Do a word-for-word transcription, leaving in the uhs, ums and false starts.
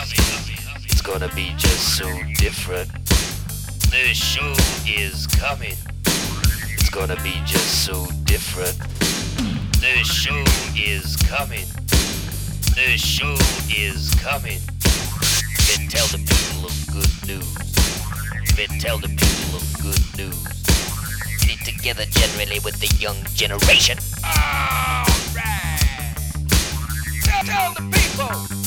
It's gonna be just so different. The show is coming. It's gonna be just so different. The show is coming. The show is coming. Then tell the people of good news. Then tell the people of good news. Get it together generally with the young generation. Alright. Tell, tell the people.